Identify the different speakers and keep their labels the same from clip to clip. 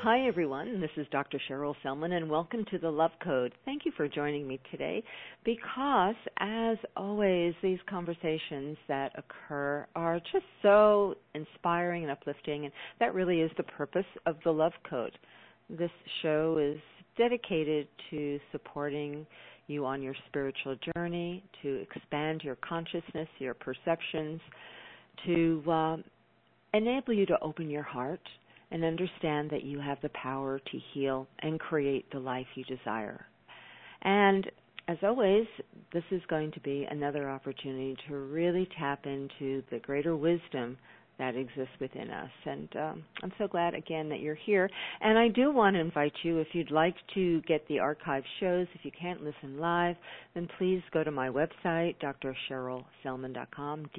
Speaker 1: Hi, everyone. This is Dr. Cheryl Selman, and welcome to the Love Code. Thank you for joining me today because, as always, these conversations that occur are just so inspiring and uplifting, and that really is the purpose of the Love Code. This show is dedicated to supporting you on your spiritual journey, to expand your consciousness, your perceptions, to enable you to open your heart and understand that you have the power to heal and create the life you desire. And as always, this is going to be another opportunity to really tap into the greater wisdom that exists within us. And I'm so glad, again, that you're here. And I do want to invite you, if you'd like to get the archive shows, if you can't listen live, then please go to my website, drcherylselman.com,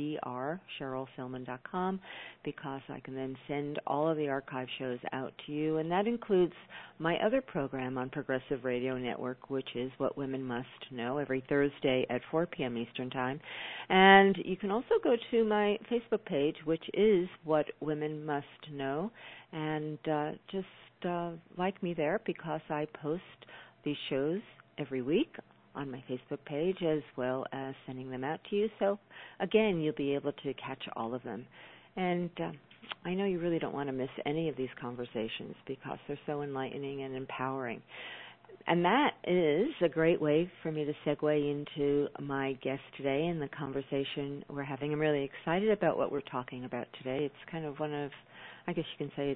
Speaker 1: drcherylselman.com, because I can then send all of the archive shows out to you. And that includes my other program on Progressive Radio Network, which is What Women Must Know, every Thursday at 4 p.m. Eastern Time. And you can also go to my Facebook page, which is What Women Must Know, and just like me there, because I post these shows every week on my Facebook page, as well as sending them out to you. So, again, you'll be able to catch all of them. And I know you really don't want to miss any of these conversations because they're so enlightening and empowering. And that is a great way for me to segue into my guest today and the conversation we're having. I'm really excited about what we're talking about today. It's kind of one of, I guess you can say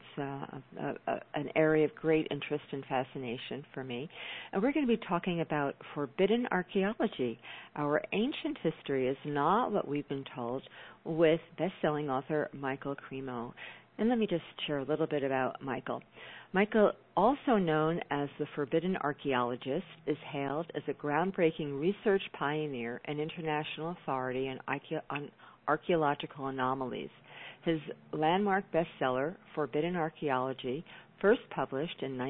Speaker 1: it's an area of great interest and fascination for me. And we're going to be talking about forbidden archaeology. Our ancient history is not what we've been told, with best-selling author Michael Cremo. And let me just share a little bit about Michael. Michael, also known as the Forbidden Archaeologist, is hailed as a groundbreaking research pioneer and international authority on archaeological anomalies. His landmark bestseller, Forbidden Archaeology, first published in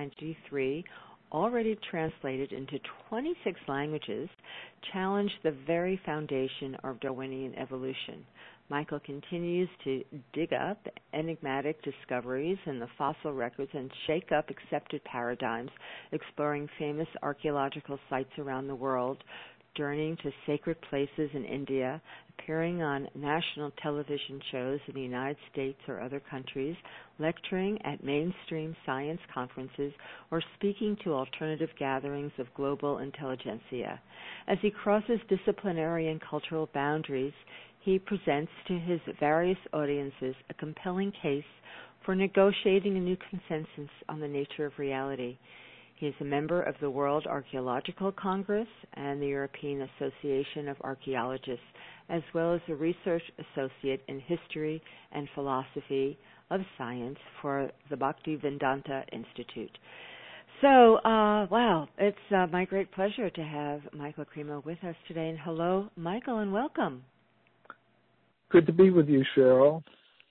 Speaker 1: 1993, already translated into 26 languages, challenged the very foundation of Darwinian evolution. Michael continues to dig up enigmatic discoveries in the fossil records and shake up accepted paradigms, exploring famous archaeological sites around the world, journeying to sacred places in India, appearing on national television shows in the United States or other countries, lecturing at mainstream science conferences, or speaking to alternative gatherings of global intelligentsia. As he crosses disciplinary and cultural boundaries, he presents to his various audiences a compelling case for negotiating a new consensus on the nature of reality. He is a member of the World Archaeological Congress and the European Association of Archaeologists, as well as a research associate in history and philosophy of science for the Bhaktivedanta Institute. So, wow, it's my great pleasure to have Michael Cremo with us today. And hello, Michael, and welcome.
Speaker 2: Good to be with you, Cheryl.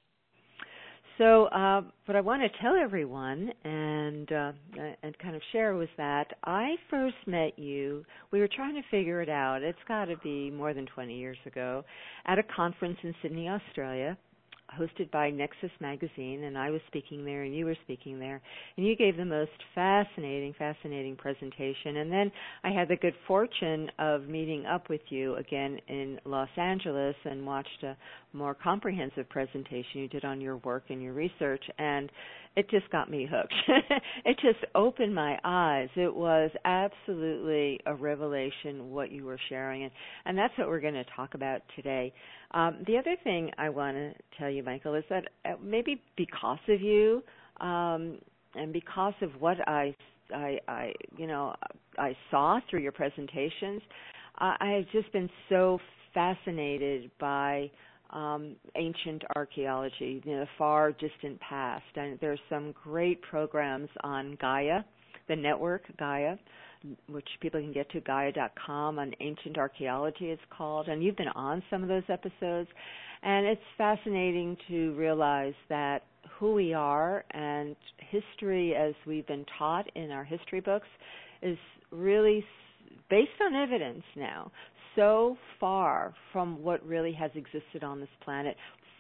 Speaker 1: So what I want to tell everyone and kind of share was that I first met you, we were trying to figure it out, it's got to be more than 20 years ago, at a conference in Sydney, Australia, hosted by Nexus Magazine, and I was speaking there and you were speaking there, and you gave the most fascinating presentation. And then I had the good fortune of meeting up with you again in Los Angeles and watched a more comprehensive presentation you did on your work and your research, and it just got me hooked. It just opened my eyes. It was absolutely a revelation what you were sharing, and that's what we're going to talk about today. The other thing I want to tell you, Michael, is that maybe because of you and because of what I saw through your presentations, I have just been so fascinated by ancient archaeology, the far distant past. And there's some great programs on Gaia, the network Gaia, which people can get to, Gaia.com, on ancient archaeology it's called. And you've been on some of those episodes. And it's fascinating to realize that who we are and history as we've been taught in our history books is really based on evidence now, so far from what really has existed on this planet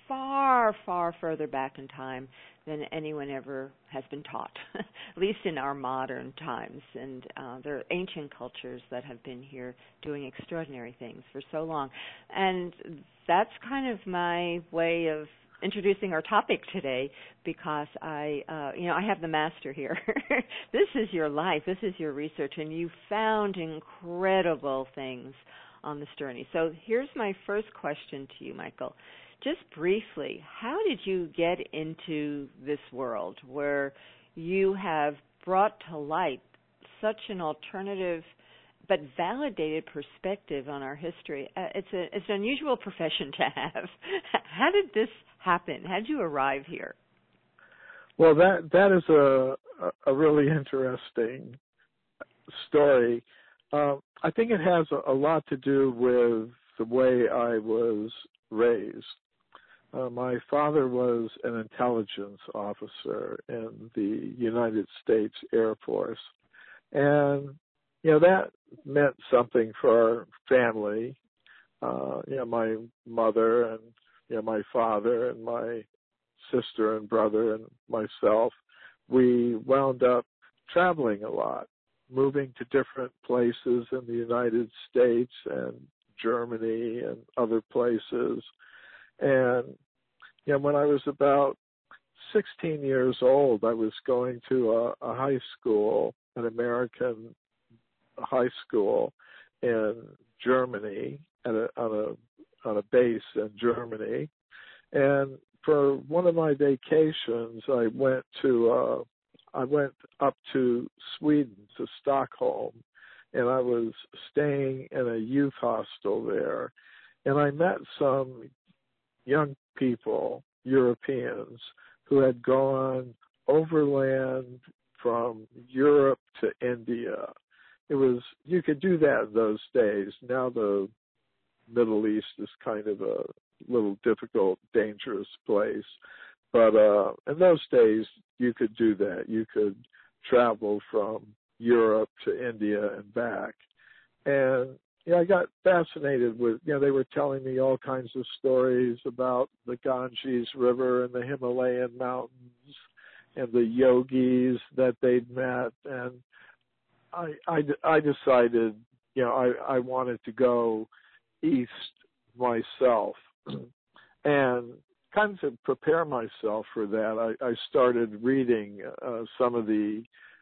Speaker 1: far, far further back in time than anyone ever has been taught, at least in our modern times. And there are ancient cultures that have been here doing extraordinary things for so long. And that's kind of my way of introducing our topic today, because I have the master here. This is your life. This is your research, and you found incredible things on this journey. So here's my first question to you, Michael. Just briefly, how did you get into this world where you have brought to light such an alternative but validated perspective on our history? It's an unusual profession to have. How did this happen? How did you arrive here?
Speaker 2: Well, that is a really interesting story. I think it has a lot to do with the way I was raised. My father was an intelligence officer in the United States Air Force, and that meant something for our family. My mother and my father and my sister and brother and myself, we wound up traveling a lot, moving to different places in the United States and Germany and other places. And when I was about 16 years old, I was going to a high school, an American high school in Germany, on a base in Germany. And for one of my vacations, I went up to Sweden, to Stockholm, and I was staying in a youth hostel there. And I met some young people, Europeans, who had gone overland from Europe to India. You could do that in those days. Now the Middle East is kind of a little difficult, dangerous place. But in those days, you could do that. You could travel from Europe to India and back. And I got fascinated with, they were telling me all kinds of stories about the Ganges River and the Himalayan mountains and the yogis that they'd met. And I decided, I wanted to go east myself. And kind of to prepare myself for that, I started reading some of the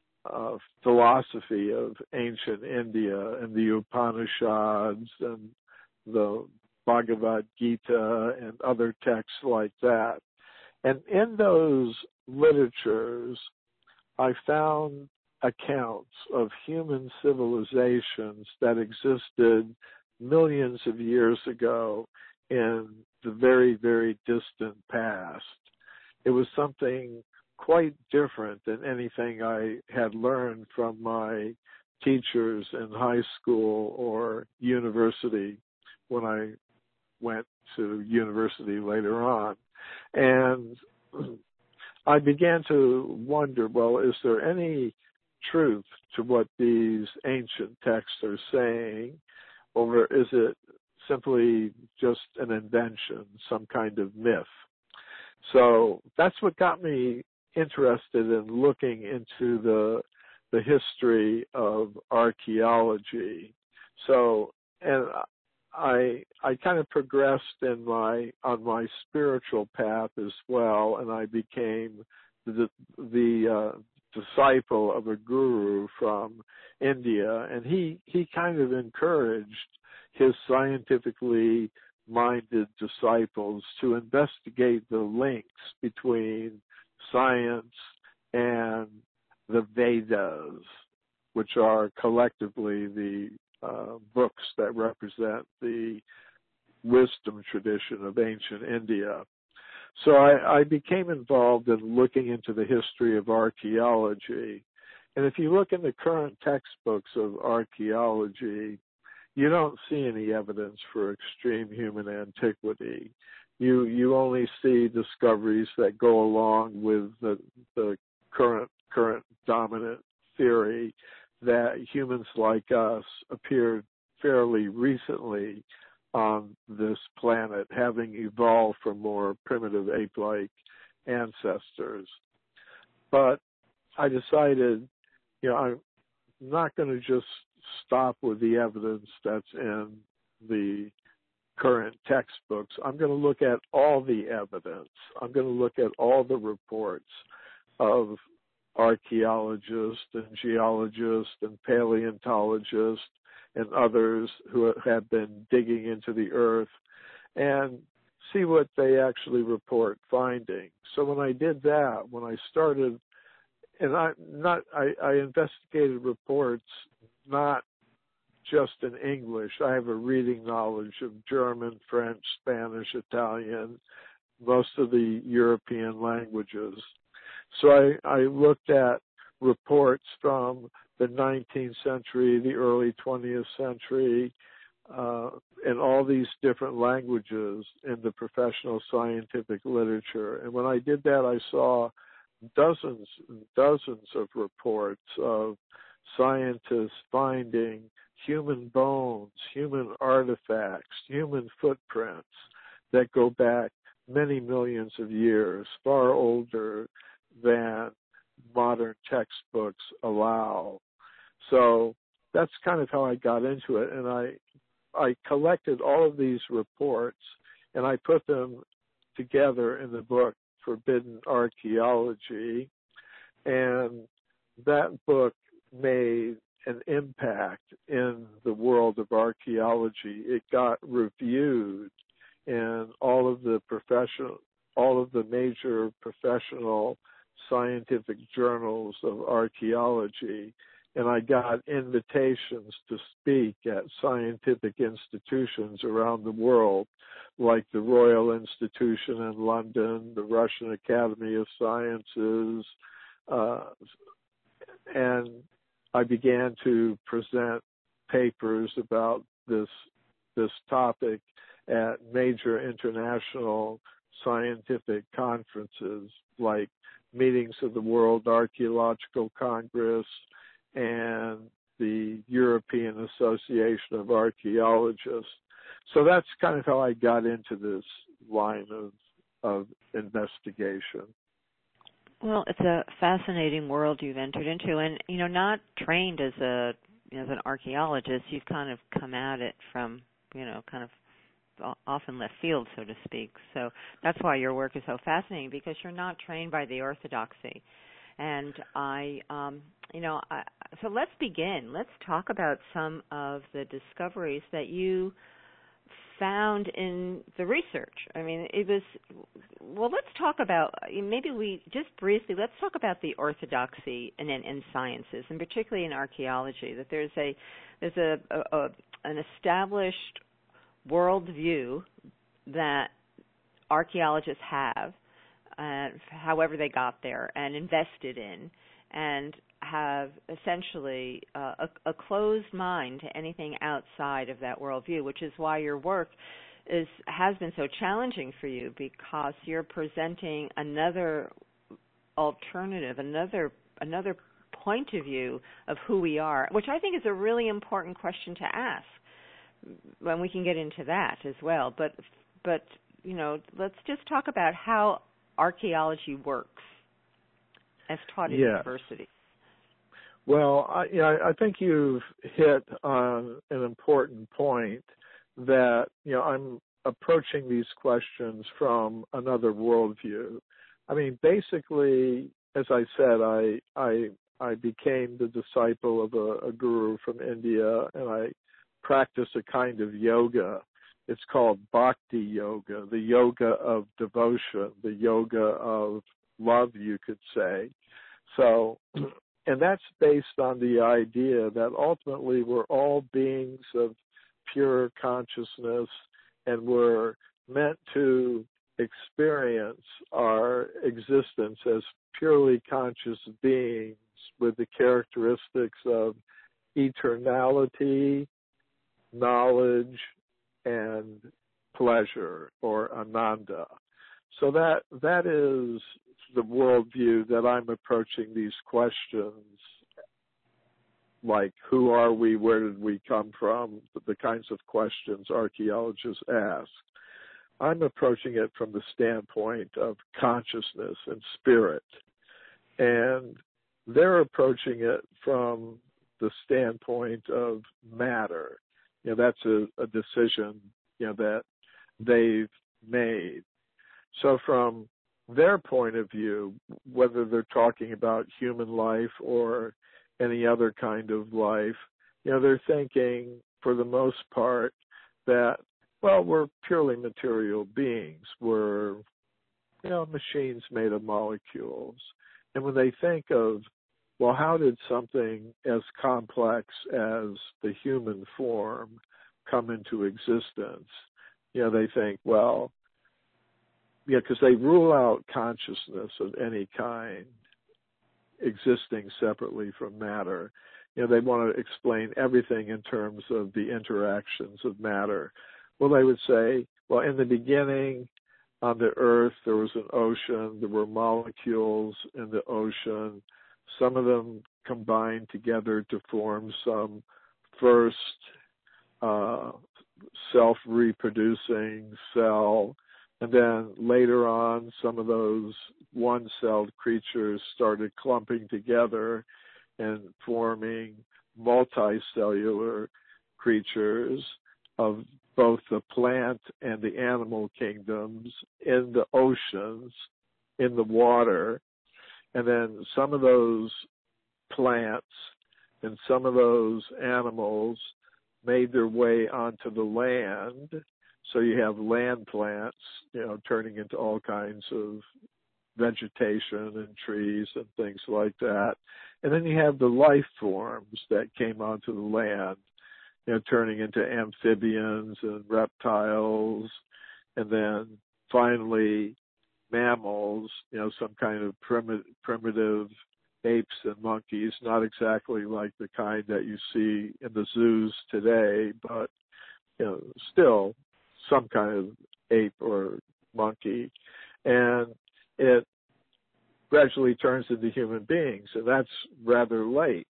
Speaker 2: philosophy of ancient India and the Upanishads and the Bhagavad Gita and other texts like that. And in those literatures, I found accounts of human civilizations that existed millions of years ago in the very, very distant past. It was something quite different than anything I had learned from my teachers in high school or university when I went to university later on. And I began to wonder, well, is there any truth to what these ancient texts are saying, or is it simply just an invention, some kind of myth? So that's what got me interested in looking into the history of archaeology. So, and I kind of progressed on my spiritual path as well, and I became the disciple of a guru from India, and he kind of encouraged his scientifically minded disciples to investigate the links between science and the Vedas, which are collectively the books that represent the wisdom tradition of ancient India. So I became involved in looking into the history of archaeology. And if you look in the current textbooks of archaeology, you don't see any evidence for extreme human antiquity. You only see discoveries that go along with the current dominant theory that humans like us appeared fairly recently on this planet, having evolved from more primitive ape-like ancestors. But I decided, I'm not going to just stop with the evidence that's in the current textbooks. I'm going to look at all the evidence. I'm going to look at all the reports of archaeologists and geologists and paleontologists and others who have been digging into the earth and see what they actually report finding. So when I did that, when I started, and I investigated reports not just in English. I have a reading knowledge of German, French, Spanish, Italian, most of the European languages. So I looked at reports from the 19th century, the early 20th century, in all these different languages in the professional scientific literature. And when I did that, I saw dozens and dozens of reports of scientists finding human bones, human artifacts, human footprints that go back many millions of years, far older than modern textbooks allow. So that's kind of how I got into it. And I collected all of these reports and I put them together in the book Forbidden Archaeology. And that book made an impact in the world of archaeology. It got reviewed in all of the major professional scientific journals of archaeology, and I got invitations to speak at scientific institutions around the world, like the Royal Institution in London, the Russian Academy of Sciences, and I began to present papers about this topic at major international scientific conferences like meetings of the World Archaeological Congress and the European Association of Archaeologists. So that's kind of how I got into this line of investigation.
Speaker 1: Well, it's a fascinating world you've entered into, and not trained as an archaeologist, you've kind of come at it from kind of often left field, so to speak. So that's why your work is so fascinating, because you're not trained by the orthodoxy. And so let's begin. Let's talk about some of the discoveries that you found in the research. I mean, let's talk about, let's talk about the orthodoxy in sciences, and particularly in archaeology, that there's an established worldview that archaeologists have, however they got there, and invested in, and have essentially a closed mind to anything outside of that worldview, which is why your work has been so challenging for you, because you're presenting another alternative, another point of view of who we are, which I think is a really important question to ask. And we can get into that as well. But let's just talk about how archaeology works as taught in university.
Speaker 2: Well, I think you've hit on an important point that, I'm approaching these questions from another worldview. I mean, basically, as I said, I became the disciple of a guru from India, and I practice a kind of yoga. It's called bhakti yoga, the yoga of devotion, the yoga of love, you could say. So, and that's based on the idea that ultimately we're all beings of pure consciousness, and we're meant to experience our existence as purely conscious beings with the characteristics of eternality, knowledge, and pleasure, or ananda. So that is the worldview that I'm approaching these questions like who are we, where did we come from, the kinds of questions archaeologists ask. I'm approaching it from the standpoint of consciousness and spirit. And they're approaching it from the standpoint of matter. That's a decision, that they've made. So from their point of view, whether they're talking about human life or any other kind of life, they're thinking for the most part that, well, we're purely material beings. We're, machines made of molecules. And when they think of, well, how did something as complex as the human form come into existence? They think, well, because they rule out consciousness of any kind existing separately from matter. They want to explain everything in terms of the interactions of matter. Well, they would say, well, in the beginning, on the earth, there was an ocean. There were molecules in the ocean. Some of them combined together to form some first self-reproducing cell. And then later on, some of those one-celled creatures started clumping together and forming multicellular creatures of both the plant and the animal kingdoms in the oceans, in the water. And then some of those plants and some of those animals made their way onto the land. So you have land plants, turning into all kinds of vegetation and trees and things like that. And then you have the life forms that came onto the land, turning into amphibians and reptiles, and then finally mammals, some kind of primitive apes and monkeys, not exactly like the kind that you see in the zoos today, but still some kind of ape or monkey. And it gradually turns into human beings, and that's rather late.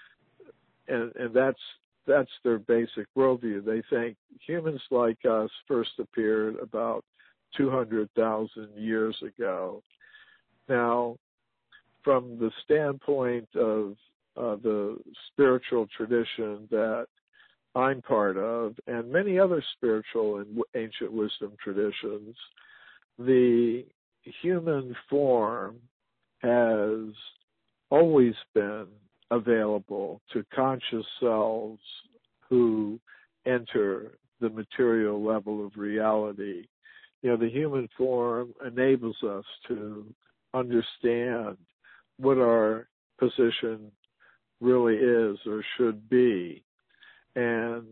Speaker 2: And that's their basic worldview. They think humans like us first appeared about 200,000 years ago. Now, from the standpoint of the spiritual tradition that I'm part of, and many other spiritual and ancient wisdom traditions, the human form has always been available to conscious selves who enter the material level of reality. The human form enables us to understand what our position really is or should be. And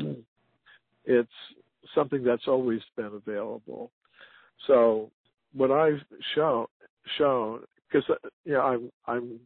Speaker 2: it's something that's always been available. So what I've shown, because I'm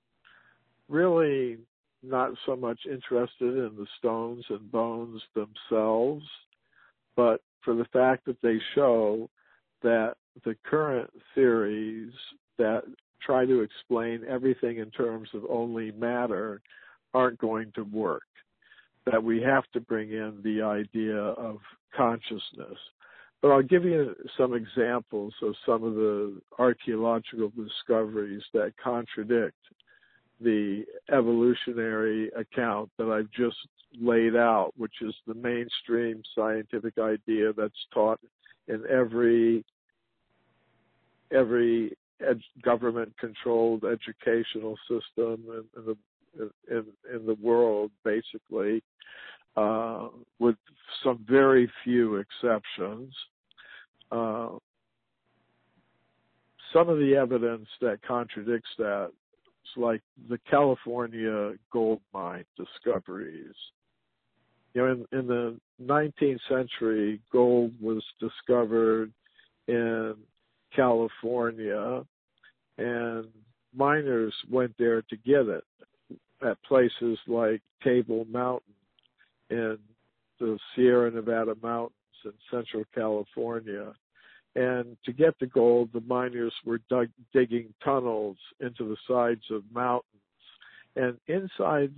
Speaker 2: really not so much interested in the stones and bones themselves, but for the fact that they show that the current theories that try to explain everything in terms of only matter aren't going to work, that we have to bring in the idea of consciousness. But I'll give you some examples of some of the archaeological discoveries that contradict the evolutionary account that I've just laid out, which is the mainstream scientific idea that's taught in every government-controlled educational system in the world, basically, with some very few exceptions. Some of the evidence that contradicts that is like the California gold mine discoveries. In the 19th century, gold was discovered in California, and miners went there to get it at places like Table Mountain in the Sierra Nevada mountains in Central California. And to get the gold, the miners were digging tunnels into the sides of mountains. And inside the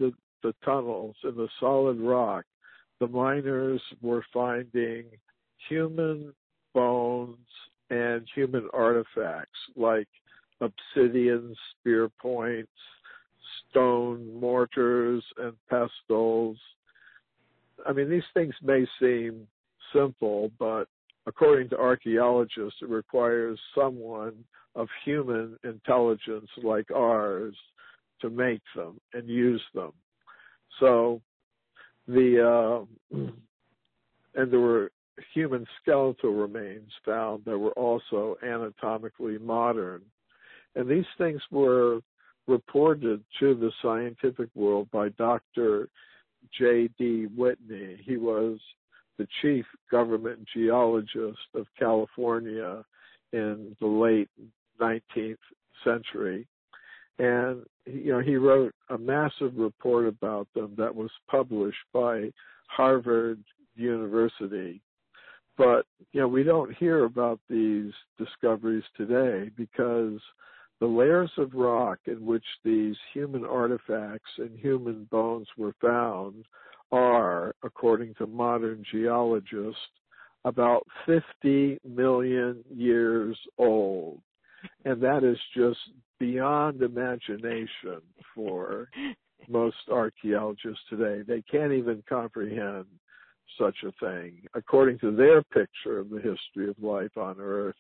Speaker 2: the tunnels in the solid rock, the miners were finding human bones and human artifacts like obsidian spear points, stone mortars, and pestles. I mean, these things may seem simple, but according to archaeologists, it requires someone of human intelligence like ours to make them and use them. So and there were human skeletal remains found that were also anatomically modern. And these things were reported to the scientific world by Dr. J.D. Whitney. He was the chief government geologist of California in the late 19th century. And, he wrote a massive report about them that was published by Harvard University. But, we don't hear about these discoveries today because the layers of rock in which these human artifacts and human bones were found are, according to modern geologists, about 50 million years old. And that is just beyond imagination for most archaeologists today. They can't even comprehend such a thing. According to their picture of the history of life on Earth,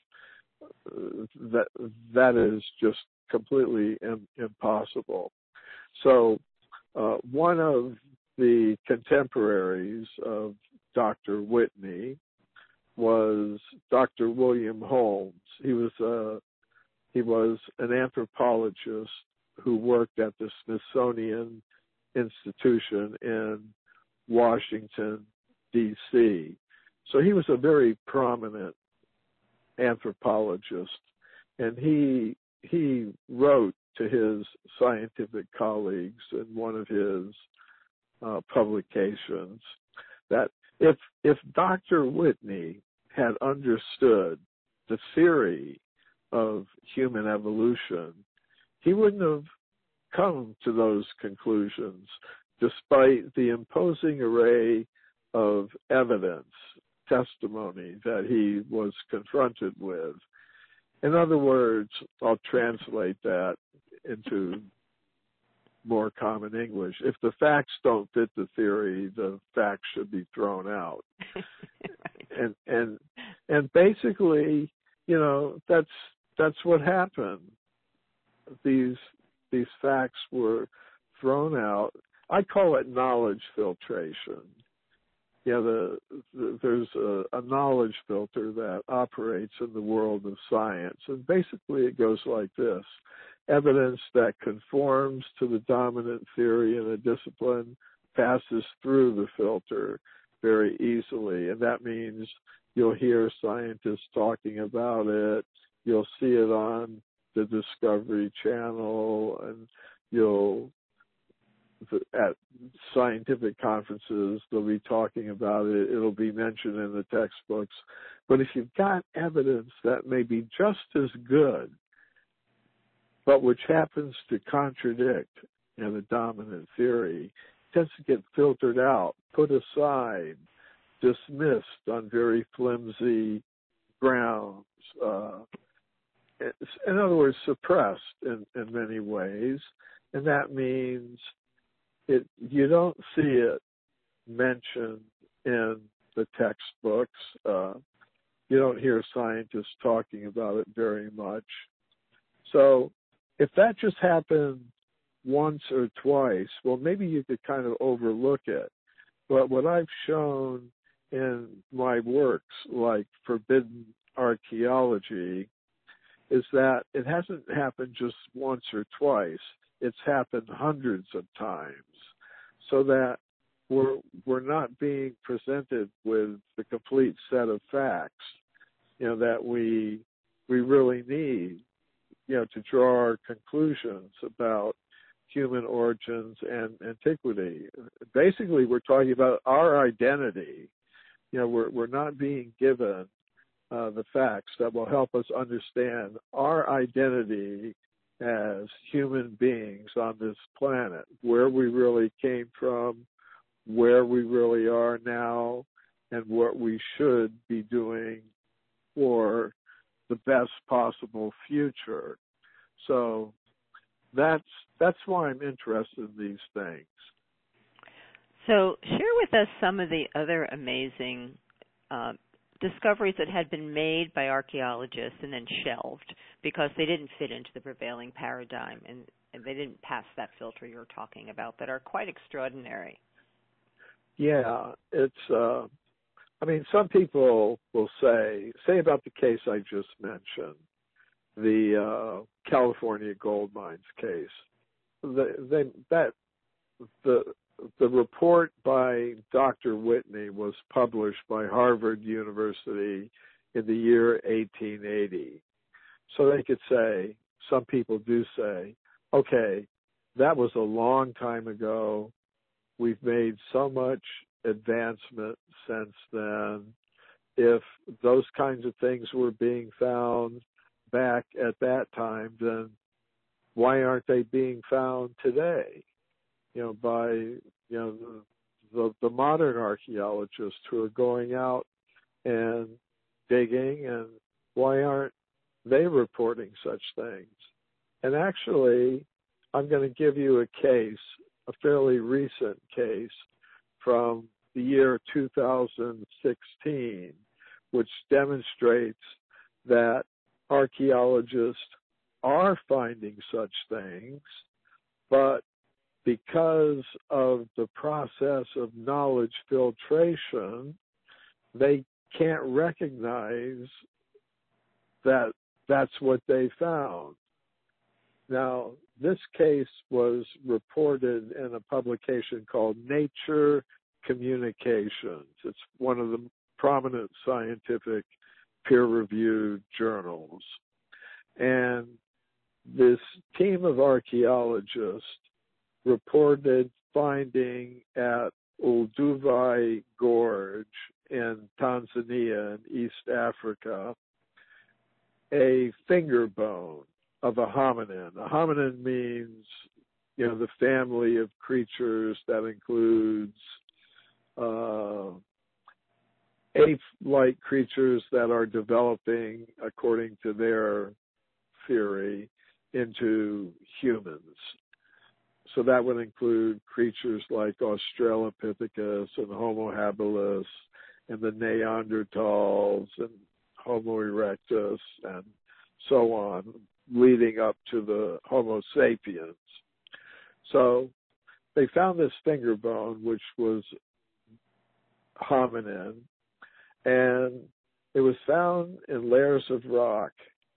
Speaker 2: that is just completely impossible. So one of the contemporaries of Dr. Whitney was Dr. William Holmes. He was an anthropologist who worked at the Smithsonian Institution in Washington, D.C. So he was a very prominent anthropologist, and he wrote to his scientific colleagues in one of his publications that if Dr. Whitney had understood the theory of human evolution, he wouldn't have come to those conclusions despite the imposing array of evidence, testimony that he was confronted with. In other words, I'll translate that into more common English. If the facts don't fit the theory, the facts should be thrown out. And basically, that's what happened. These facts were thrown out. I call it knowledge filtration. There's a knowledge filter that operates in the world of science, and basically it goes like this. Evidence that conforms to the dominant theory in a discipline passes through the filter very easily, and that means you'll hear scientists talking about it, you'll see it on the Discovery Channel, and at scientific conferences, they'll be talking about it. It'll be mentioned in the textbooks. But if you've got evidence that may be just as good, but which happens to contradict the dominant theory, it tends to get filtered out, put aside, dismissed on very flimsy grounds. In other words, suppressed in many ways. And that means you don't see it mentioned in the textbooks. You don't hear scientists talking about it very much. So if that just happened once or twice, well, maybe you could kind of overlook it. But what I've shown in my works, like Forbidden Archaeology, is that it hasn't happened just once or twice. It's happened hundreds of times, so that we're not being presented with the complete set of facts, that we really need, to draw our conclusions about human origins and antiquity. Basically, we're talking about our identity. We're not being given the facts that will help us understand our identity as human beings on this planet, where we really came from, where we really are now, and what we should be doing for the best possible future. So that's why I'm interested in these things.
Speaker 1: So share with us some of the other amazing discoveries that had been made by archaeologists and then shelved because they didn't fit into the prevailing paradigm and they didn't pass that filter you're talking about, that are quite extraordinary.
Speaker 2: Yeah, it's, some people will say about the case I just mentioned, the California gold mines case. The report by Dr. Whitney was published by Harvard University in the year 1880. So they could say, some people do say, okay, that was a long time ago. We've made so much advancement since then. If those kinds of things were being found back at that time, then why aren't they being found today? By the modern archaeologists who are going out and digging, and why aren't they reporting such things? And actually, I'm going to give you a case, a fairly recent case from the year 2016, which demonstrates that archaeologists are finding such things, but because of the process of knowledge filtration, they can't recognize that that's what they found. Now, this case was reported in a publication called Nature Communications. It's one of the prominent scientific peer-reviewed journals. And this team of archaeologists reported finding at Olduvai Gorge in Tanzania in East Africa a finger bone of a hominin. A hominin means, the family of creatures that includes ape-like creatures that are developing, according to their theory, into humans. So that would include creatures like Australopithecus and Homo habilis and the Neanderthals and Homo erectus and so on, leading up to the Homo sapiens. So they found this finger bone, which was hominin, and it was found in layers of rock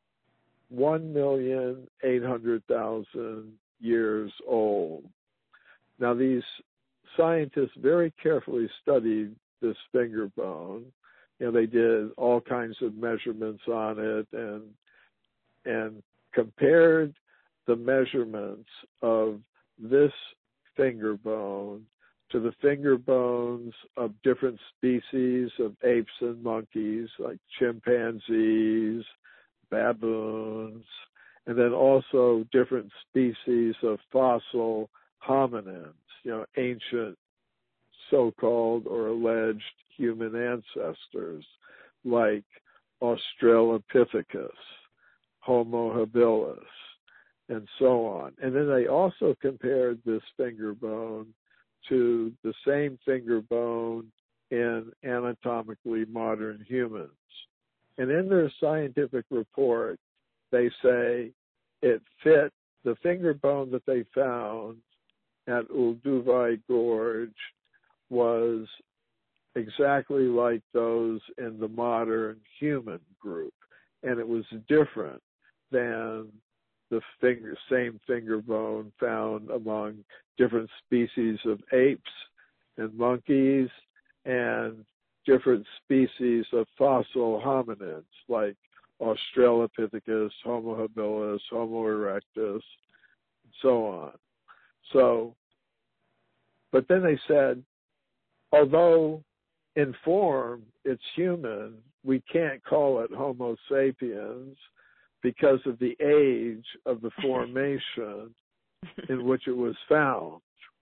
Speaker 2: 1,800,000 years old. Now, these scientists very carefully studied this finger bone. They did all kinds of measurements on it and compared the measurements of this finger bone to the finger bones of different species of apes and monkeys, like chimpanzees, baboons, and then also different species of fossil hominins, ancient so-called or alleged human ancestors like Australopithecus, Homo habilis, and so on. And then they also compared this finger bone to the same finger bone in anatomically modern humans. And in their scientific report, they say it fit the finger bone that they found at Olduvai Gorge was exactly like those in the modern human group. And it was different than the same finger bone found among different species of apes and monkeys and different species of fossil hominids like Australopithecus, Homo habilis, Homo erectus, and so on. So, but then they said, although in form it's human, we can't call it Homo sapiens because of the age of the formation in which it was found.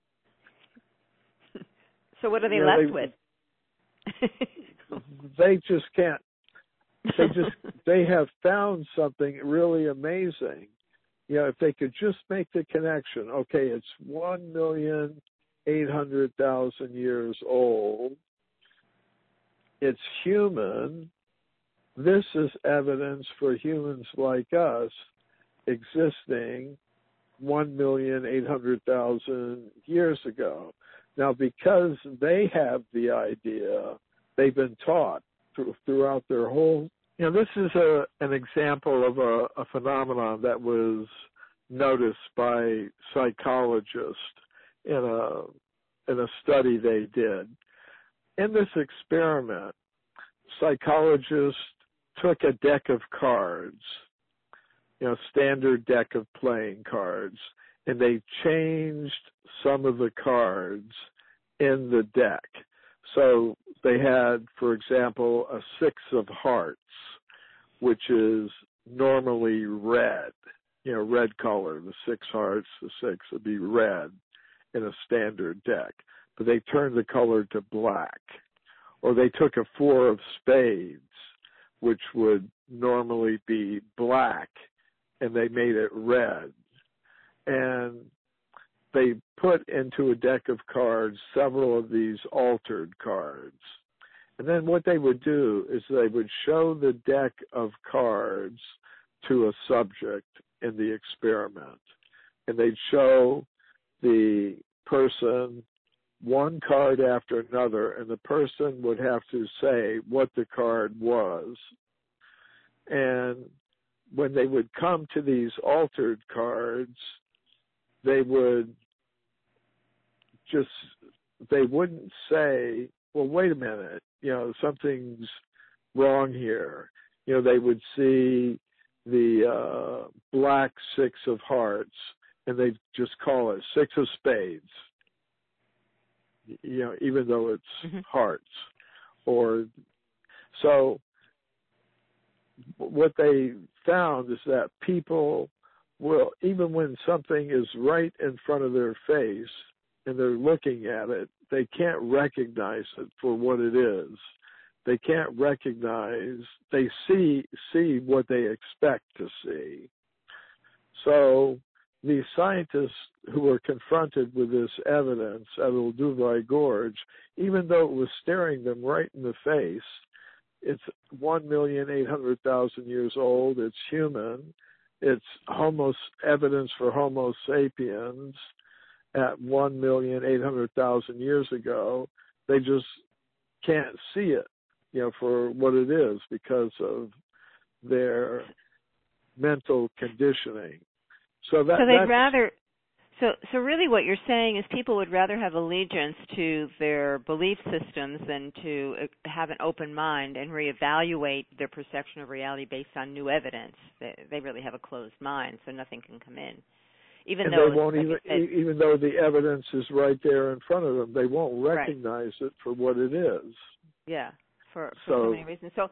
Speaker 1: So what are they left with?
Speaker 2: They just can't. They have found something really amazing. If they could just make the connection, okay, it's 1,800,000 years old. It's human. This is evidence for humans like us existing 1,800,000 years ago. Now, because they have the idea, they've been taught throughout their whole. This is an example of a phenomenon that was noticed by psychologists in a study they did. In this experiment, psychologists took a deck of cards, standard deck of playing cards, and they changed some of the cards in the deck. So they had, for example, a 6 of hearts, which is normally red, red color. The 6 hearts, the 6 would be red in a standard deck. But they turned the color to black. Or they took a 4 of spades, which would normally be black, and they made it red. And they put into a deck of cards several of these altered cards. And then what they would do is they would show the deck of cards to a subject in the experiment. And they'd show the person one card after another, and the person would have to say what the card was. And when they would come to these altered cards, they wouldn't say, well, wait a minute, something's wrong here. They would see the black 6 of hearts, and they'd just call it 6 of spades, even though it's hearts. So what they found is that people will, even when something is right in front of their face and they're looking at it, they can't recognize it for what it is. They can't recognize, they see what they expect to see. So these scientists who were confronted with this evidence at Olduvai Gorge, even though it was staring them right in the face, it's 1,800,000 years old, it's human, it's evidence for Homo sapiens at 1,800,000 years ago. They just can't see it, for what it is because of their mental conditioning. So
Speaker 1: they'd rather. So really, what you're saying is people would rather have allegiance to their belief systems than to have an open mind and reevaluate their perception of reality based on new evidence. They really have a closed mind, so nothing can come in. Even though the evidence is right there in front of them, they won't recognize it for what it is. Yeah, for so many reasons. So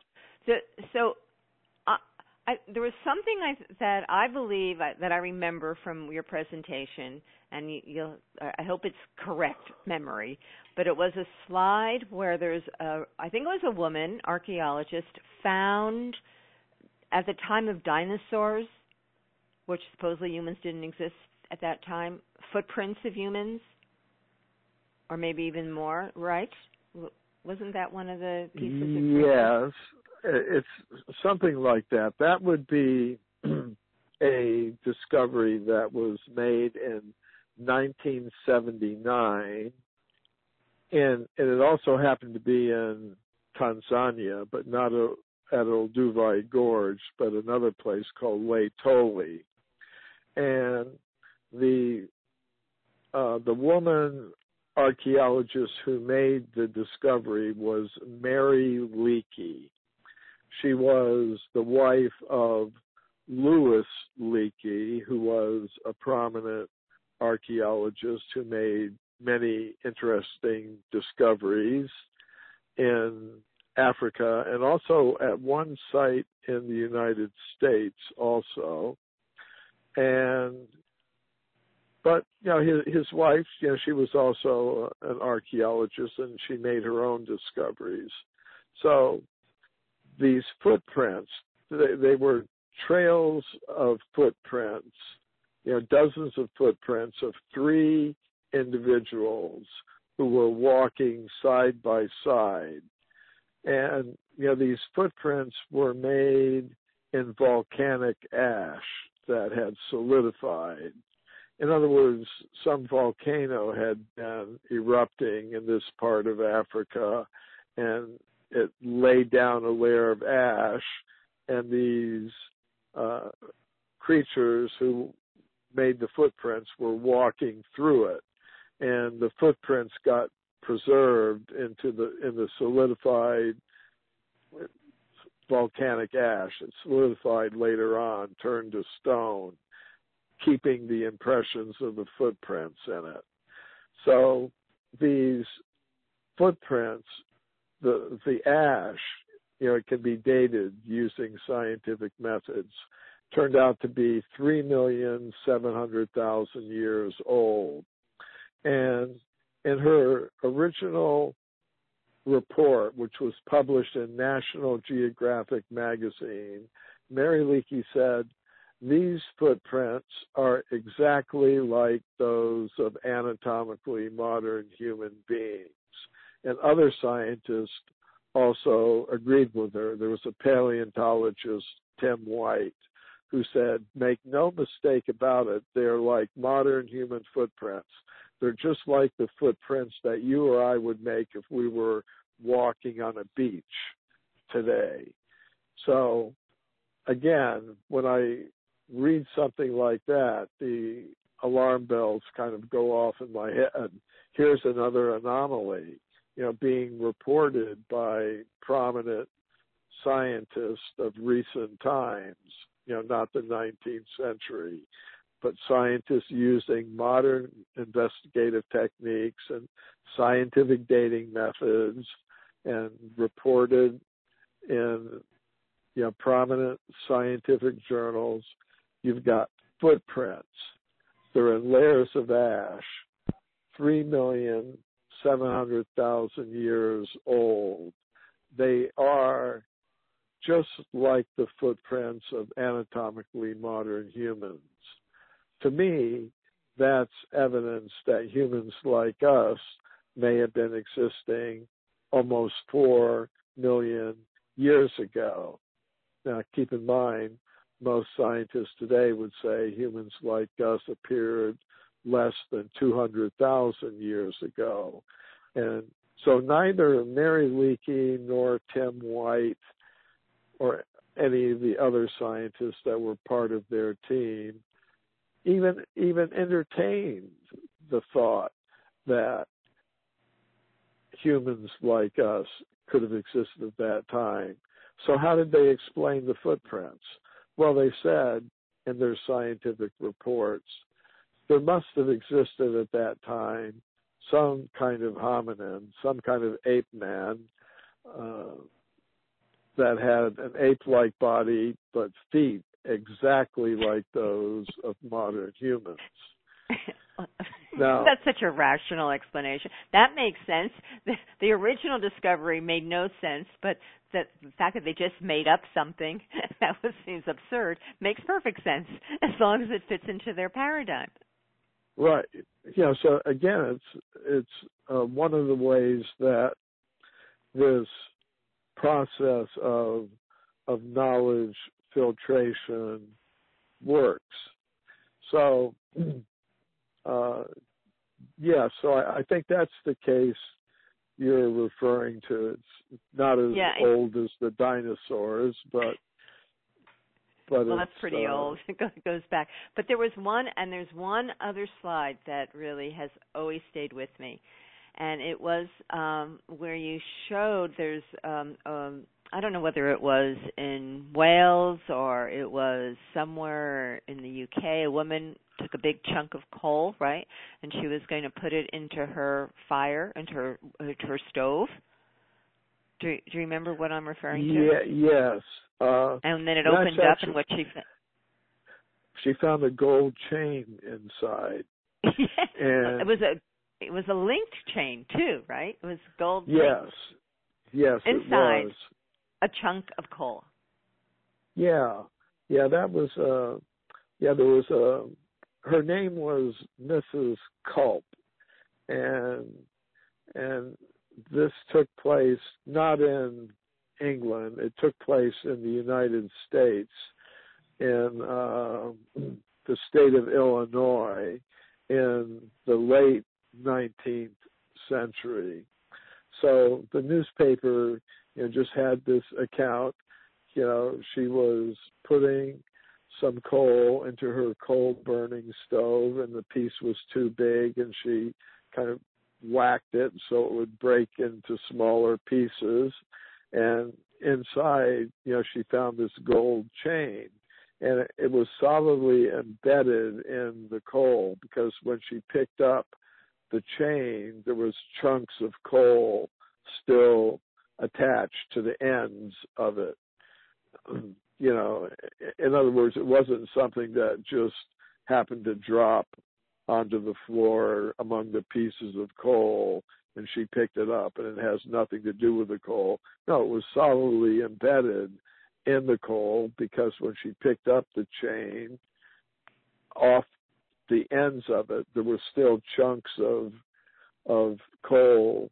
Speaker 1: there was something that I believe that I remember from your presentation, and I hope it's correct memory, but it was a slide where I think it was a woman archaeologist found at the time of dinosaurs, which supposedly humans didn't exist at that time, footprints of humans, or maybe even more, right? Wasn't that one of the pieces of
Speaker 2: Yes. It's something like that. That would be a discovery that was made in 1979, and it also happened to be in Tanzania, but not at Olduvai Gorge, but another place called Laetoli. And the woman archaeologist who made the discovery was Mary Leakey. She was the wife of Louis Leakey, who was a prominent archaeologist who made many interesting discoveries in Africa, and also at one site in the United States also. But his wife, she was also an archaeologist, and she made her own discoveries. So these footprints, they were trails of footprints, dozens of footprints of 3 individuals who were walking side by side. And, these footprints were made in volcanic ash that had solidified. In other words, some volcano had been erupting in this part of Africa, and it laid down a layer of ash, and these creatures who made the footprints were walking through it, and the footprints got preserved in the solidified volcanic ash. It solidified later on, turned to stone, keeping the impressions of the footprints in it. So these footprints, the ash, it can be dated using scientific methods, turned out to be 3,700,000 years old. And in her original report, which was published in National Geographic magazine, Mary Leakey said, these footprints are exactly like those of anatomically modern human beings. And other scientists also agreed with her. There was a paleontologist, Tim White, who said, make no mistake about it, they're like modern human footprints. They're just like the footprints that you or I would make if we were walking on a beach today. So, again, when I read something like that, the alarm bells kind of go off in my head. Here's another anomaly, being reported by prominent scientists of recent times, not the 19th century, but scientists using modern investigative techniques and scientific dating methods, and reported in prominent scientific journals. You've got footprints. They're in layers of ash, 3,700,000 years old. They are just like the footprints of anatomically modern humans. To me, that's evidence that humans like us may have been existing almost 4 million years ago. Now, keep in mind, most scientists today would say humans like us appeared less than 200,000 years ago. And so neither Mary Leakey nor Tim White or any of the other scientists that were part of their team even entertained the thought that humans like us could have existed at that time. So how did they explain the footprints? Well, they said in their scientific reports, there must have existed at that time some kind of hominin, some kind of ape man that had an ape-like body but feet exactly like those of modern humans.
Speaker 1: Now, that's such a rational explanation. That makes sense. The original discovery made no sense, but the fact that they just made up something that seems absurd makes perfect sense as long as it fits into their paradigm.
Speaker 2: Right. So again, it's one of the ways that this process of knowledge filtration works. So so I think that's the case you're referring to. It's not as old as the dinosaurs, but well,
Speaker 1: that's pretty old. It goes back. But there's one other slide that really has always stayed with me, and it was where you showed there's I don't know whether it was in Wales or it was somewhere in the UK. A woman took a big chunk of coal, right, and she was going to put it into her fire, into her stove Do you remember what I'm referring to?
Speaker 2: Yeah, yes.
Speaker 1: And then it opened up, and what she found?
Speaker 2: She found a gold chain inside. And
Speaker 1: it was a linked chain too, right? It was gold.
Speaker 2: Yes, yes,
Speaker 1: inside
Speaker 2: it was
Speaker 1: a chunk of coal.
Speaker 2: Yeah, that was. There was her name was Mrs. Culp, and this took place not in England. It took place in the United States, in the state of Illinois, in the late 19th century. So the newspaper, just had this account. She was putting some coal into her coal burning stove, and the piece was too big, and she kind of whacked it so it would break into smaller pieces. And inside, she found this gold chain, and it was solidly embedded in the coal, because when she picked up the chain, there was chunks of coal still attached to the ends of it. In other words, it wasn't something that just happened to drop onto the floor among the pieces of coal and she picked it up and it has nothing to do with the coal. No, it was solidly embedded in the coal, because when she picked up the chain, off the ends of it, there were still chunks of coal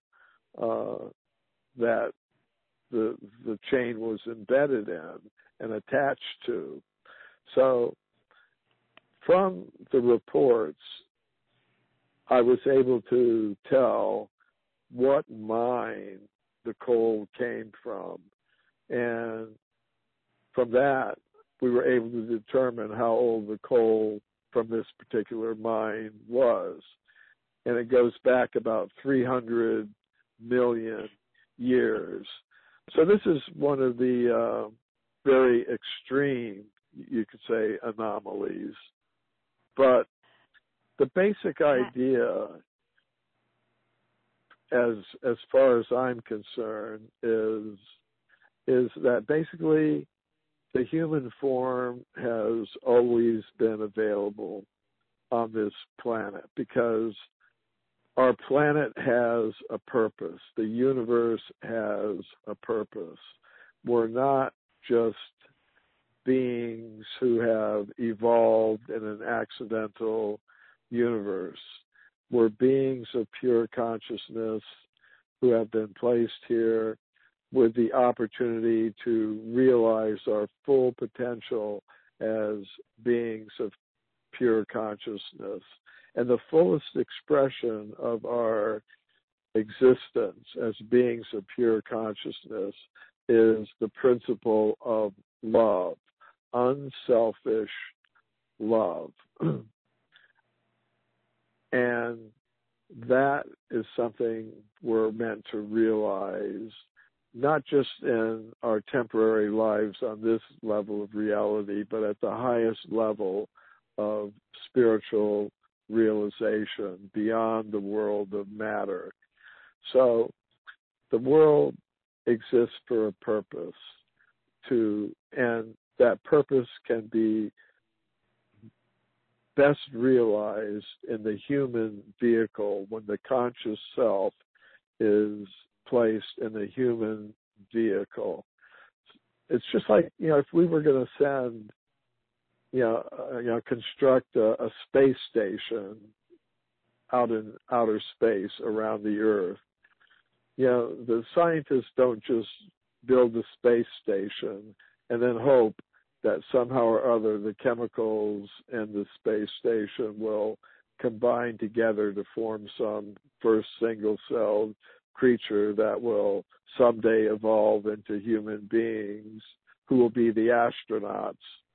Speaker 2: that the chain was embedded in and attached to. So from the reports, I was able to tell what mine the coal came from. And from that, we were able to determine how old the coal from this particular mine was. And it goes back about 300 million years. So this is one of the very extreme, you could say, anomalies. But the basic idea, as far as I'm concerned, is that basically the human form has always been available on this planet, because our planet has a purpose. The universe has a purpose. We're not just beings who have evolved in an accidental universe. We're beings of pure consciousness who have been placed here with the opportunity to realize our full potential as beings of pure consciousness. And the fullest expression of our existence as beings of pure consciousness is the principle of love, unselfish love. And that is something we're meant to realize, not just in our temporary lives on this level of reality, but at the highest level of spiritual realization beyond the world of matter. So the world exists for a purpose, and that purpose can be best realized in the human vehicle when the conscious self is placed in the human vehicle. It's just like, if we were going to send, construct a space station out in outer space around the Earth, the scientists don't just build a space station and then hope that somehow or other the chemicals in the space station will combine together to form some first single-celled creature that will someday evolve into human beings who will be the astronauts.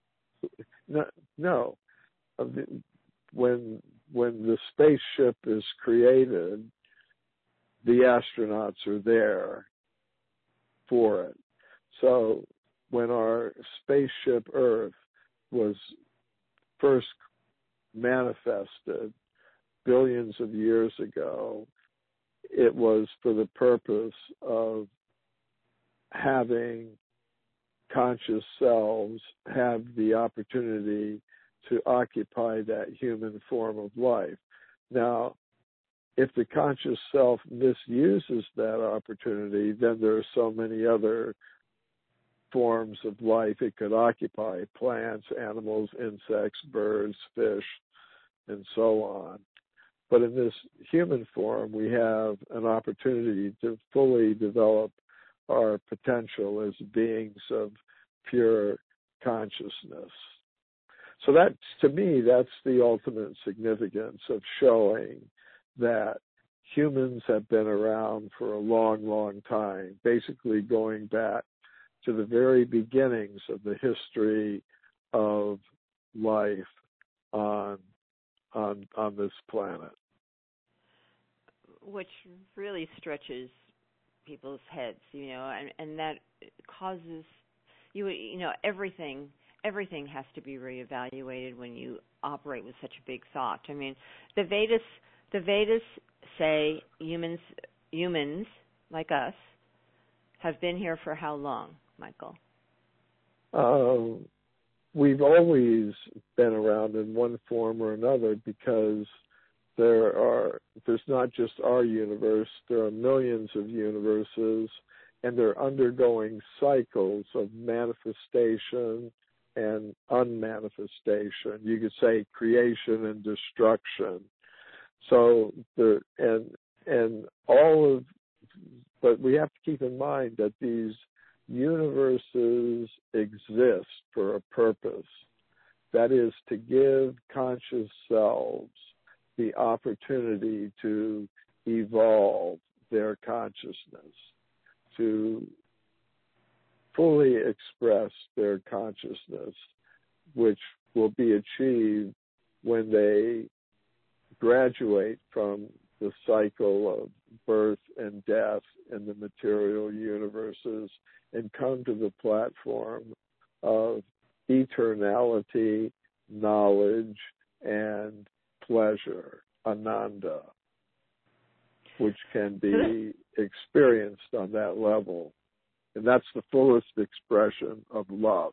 Speaker 2: No. When the spaceship is created, the astronauts are there for it. So when our spaceship Earth was first manifested billions of years ago, it was for the purpose of having conscious selves have the opportunity to occupy that human form of life. Now, if the conscious self misuses that opportunity, then there are so many other forms of life it could occupy: plants, animals, insects, birds, fish, and so on. But in this human form, we have an opportunity to fully develop our potential as beings of pure consciousness. So that, to me, that's the ultimate significance of showing that humans have been around for a long, long time, basically going back to the very beginnings of the history of life on this planet.
Speaker 1: Which really stretches people's heads, and that causes everything has to be reevaluated when you operate with such a big thought. I mean, the Vedas say humans like us have been here for how long, Michael?
Speaker 2: We've always been around in one form or another, because there's not just our universe, there are millions of universes, and they're undergoing cycles of manifestation and unmanifestation. You could say creation and destruction. So but we have to keep in mind that these universes exist for a purpose. That is, to give conscious selves the opportunity to evolve their consciousness, to fully express their consciousness, which will be achieved when they graduate from the cycle of birth and death in the material universes and come to the platform of eternality, knowledge, and pleasure, ananda, which can be experienced on that level. And that's the fullest expression of love.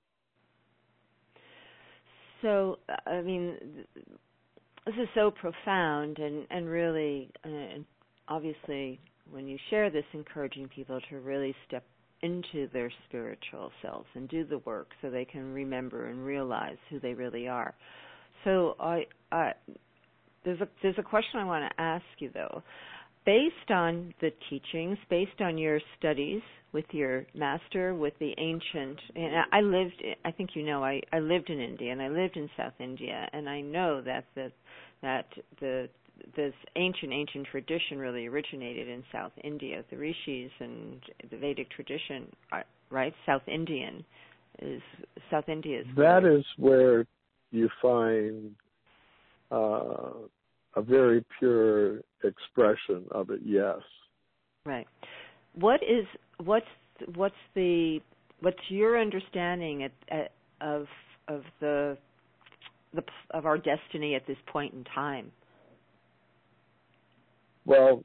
Speaker 1: So, I mean, this is so profound and really, obviously, when you share this, encouraging people to really step into their spiritual selves and do the work so they can remember and realize who they really are. So there's a question I want to ask you, though. Based on the teachings, based on your studies with your master, with the ancient, and I think I lived in India, and I lived in South India, and I know that this ancient tradition really originated in South India. The rishis and the Vedic tradition, right? South India is
Speaker 2: that is where you find a very pure expression of it. Yes.
Speaker 1: Right. What's your understanding of our destiny at this point in time?
Speaker 2: Well,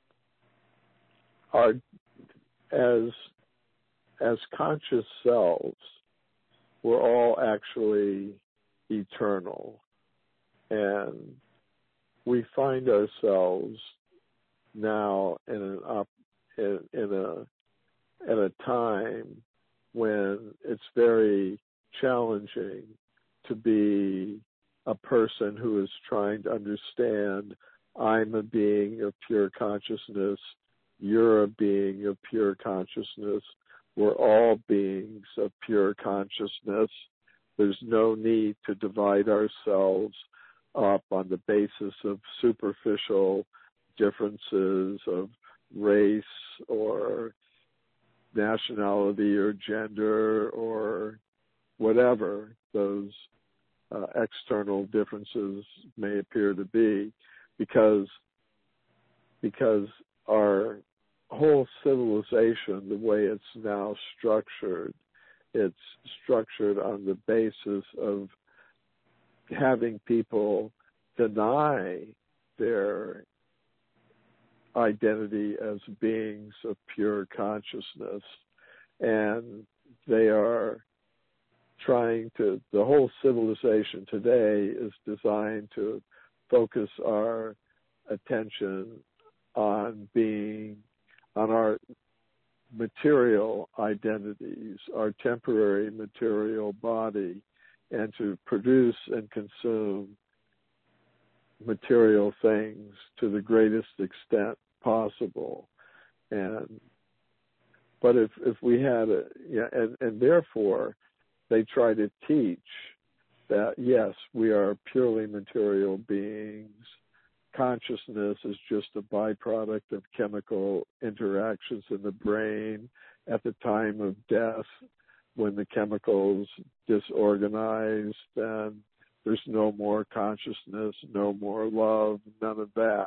Speaker 2: as conscious selves, we're all actually eternal, and we find ourselves now at a time when it's very challenging to be a person who is trying to understand, I'm a being of pure consciousness, you're a being of pure consciousness, we're all beings of pure consciousness. There's no need to divide ourselves up on the basis of superficial differences of race or nationality or gender or whatever those external differences may appear to be, because our whole civilization, the way it's now structured, it's structured on the basis of having people deny their identity as beings of pure consciousness. And they are trying to, the whole civilization today is designed to focus our attention on our material identities, our temporary material body, and to produce and consume material things to the greatest extent possible. But if we had and therefore they try to teach that, yes, we are purely material beings. Consciousness is just a byproduct of chemical interactions in the brain at the time of death, when the chemicals disorganized and there's no more consciousness, no more love, none of that.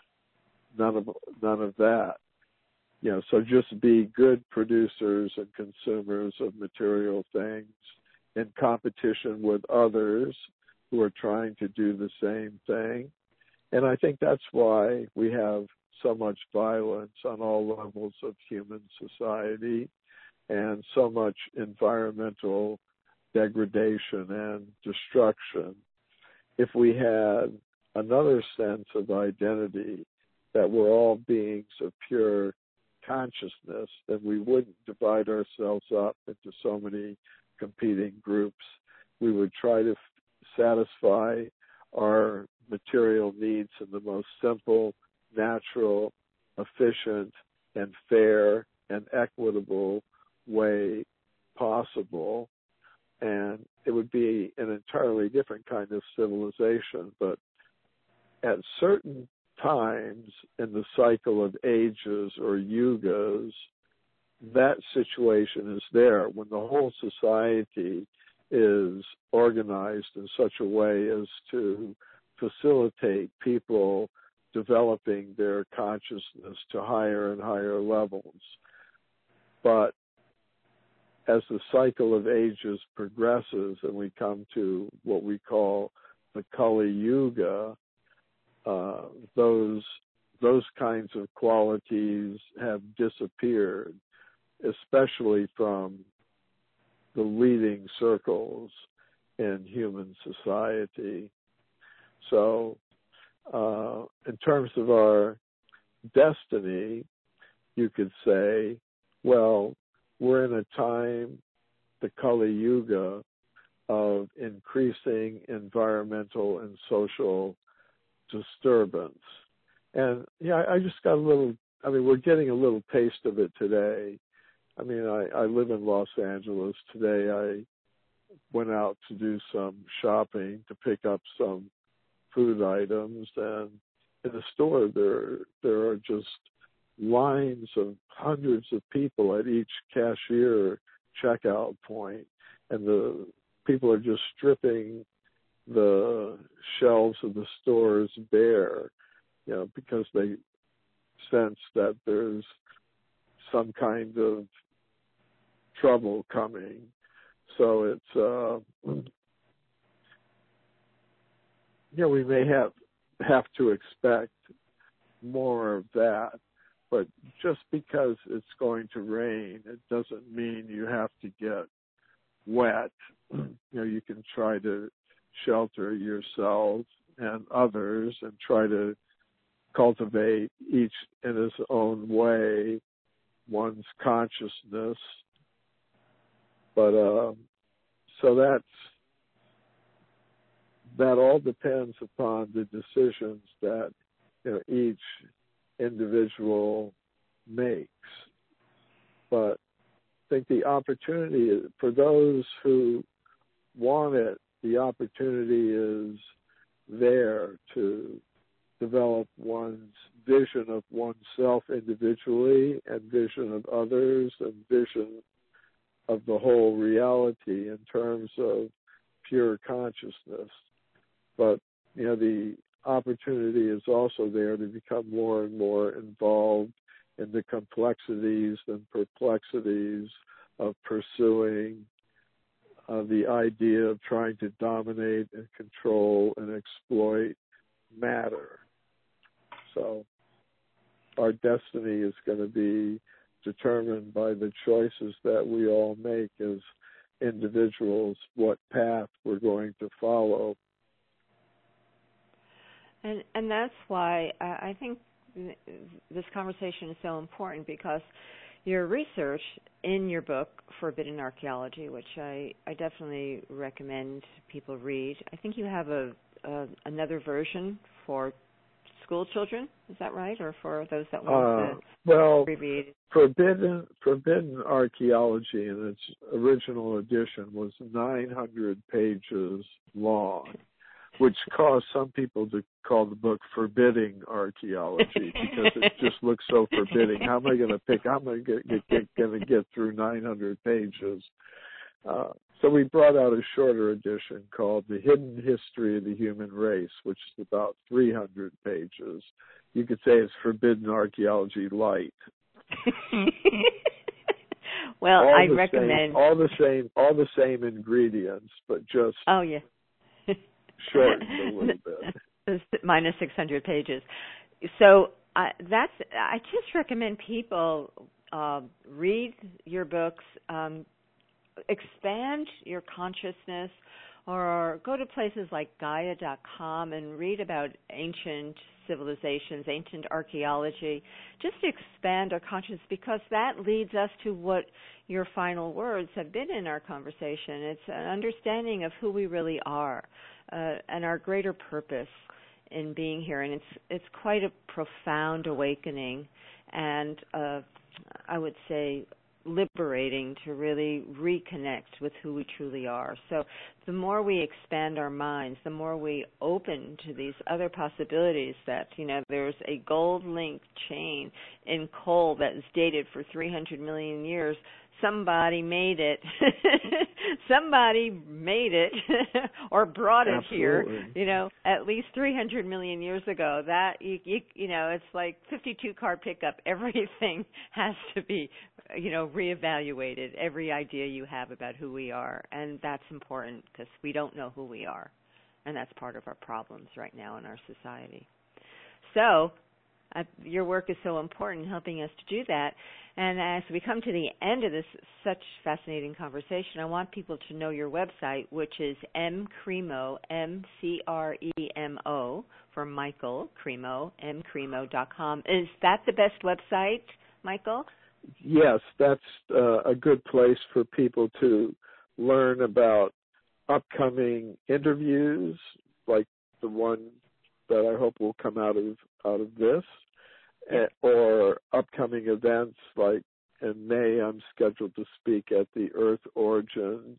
Speaker 2: So just be good producers and consumers of material things in competition with others who are trying to do the same thing. And I think that's why we have so much violence on all levels of human society and so much environmental degradation and destruction. If we had another sense of identity, that we're all beings of pure consciousness, then we wouldn't divide ourselves up into so many competing groups. We would try to satisfy our material needs in the most simple, natural, efficient, and fair and equitable way possible. And it would be an entirely different kind of civilization. But at certain times in the cycle of ages or yugas, that situation is there when the whole society is organized in such a way as to facilitate people developing their consciousness to higher and higher levels. But as the cycle of ages progresses and we come to what we call the Kali Yuga, those kinds of qualities have disappeared, especially from the leading circles in human society. So, in terms of our destiny, you could say, well, we're in a time, the Kali Yuga, of increasing environmental and social disturbance. And I just got we're getting a little taste of it today. I live in Los Angeles. Today I went out to do some shopping to pick up some food items, and in the store there are just lines of hundreds of people at each cashier checkout point, and the people are just stripping the shelves of the stores bare, because they sense that there's some kind of trouble coming. So it's we may have to expect more of that, but just because it's going to rain, it doesn't mean you have to get wet. You can try to shelter yourself and others and try to cultivate each in his own way one's consciousness. But so that all depends upon the decisions that each individual makes. But I think the opportunity for those who want it, the opportunity is there to develop one's vision of oneself individually and vision of others and vision of the whole reality in terms of pure consciousness. But, the opportunity is also there to become more and more involved in the complexities and perplexities of pursuing the idea of trying to dominate and control and exploit matter. So our destiny is going to be determined by the choices that we all make as individuals, what path we're going to follow.
Speaker 1: And that's why I think this conversation is so important, because your research in your book, Forbidden Archaeology, which I definitely recommend people read. I think you have another version for school children. Is that right? Or for those that want to reread?
Speaker 2: Forbidden Archaeology in its original edition was 900 pages long, which caused some people to call the book Forbidding Archaeology because it just looks so forbidding. How am I going to pick? How am I going to get through 900 pages? So we brought out a shorter edition called The Hidden History of the Human Race, which is about 300 pages. You could say it's Forbidden Archaeology light.
Speaker 1: Well, I recommend
Speaker 2: all the same ingredients, but just shortened a little bit.
Speaker 1: Minus 600 pages. So I just recommend people read your books, expand your consciousness, or go to places like Gaia.com and read about ancient civilizations, ancient archaeology, just to expand our consciousness, because that leads us to what your final words have been in our conversation. It's an understanding of who we really are and our greater purpose in being here. And it's quite a profound awakening, and I would say liberating to really reconnect with who we truly are. So the more we expand our minds, the more we open to these other possibilities that, there's a gold-linked chain in coal that is dated for 300 million years. Somebody made it. Somebody made it or brought it
Speaker 2: Absolutely.
Speaker 1: here, at least 300 million years ago. That, it's like 52-car pickup. Everything has to be, reevaluated, every idea you have about who we are. And that's important because we don't know who we are. And that's part of our problems right now in our society. So your work is so important in helping us to do that. And as we come to the end of this such fascinating conversation, I want people to know your website, which is mcremo, M-C-R-E-M-O, for Michael Cremo, mcremo.com. Is that the best website, Michael?
Speaker 2: Yes, that's a good place for people to learn about upcoming interviews, like the one that I hope will come out of this. Or upcoming events, like in May, I'm scheduled to speak at the Earth Origin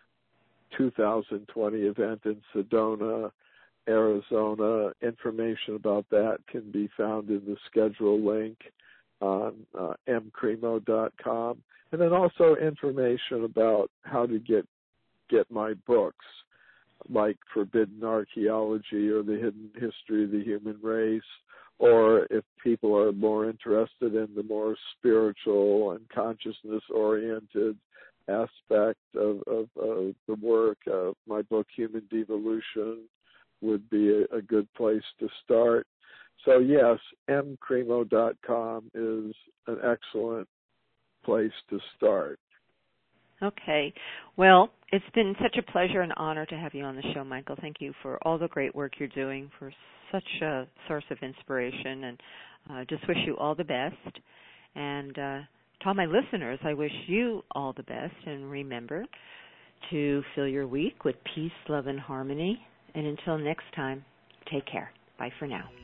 Speaker 2: 2020 event in Sedona, Arizona. Information about that can be found in the schedule link on mcremo.com. And then also information about how to get my books, like Forbidden Archaeology or The Hidden History of the Human Race, or if people are more interested in the more spiritual and consciousness-oriented aspect of the work, my book, Human Devolution, would be a good place to start. So, yes, mcremo.com is an excellent place to start.
Speaker 1: Okay. Well, it's been such a pleasure and honor to have you on the show, Michael. Thank you for all the great work you're doing, for such a source of inspiration, and just wish you all the best. And to all my listeners, I wish you all the best, and remember to fill your week with peace, love, and harmony. And until next time, take care. Bye for now.